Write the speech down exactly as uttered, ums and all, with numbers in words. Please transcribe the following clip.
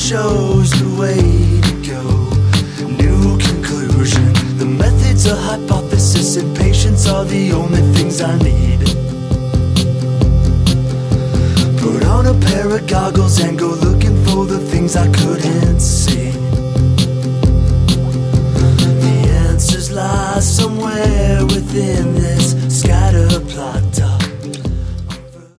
shows the way to go. New conclusion. The methods, a hypothesis, and patience are the only things I need. Put on a pair of goggles and go looking for the things I couldn't see. The answers lie somewhere within this scatter plot.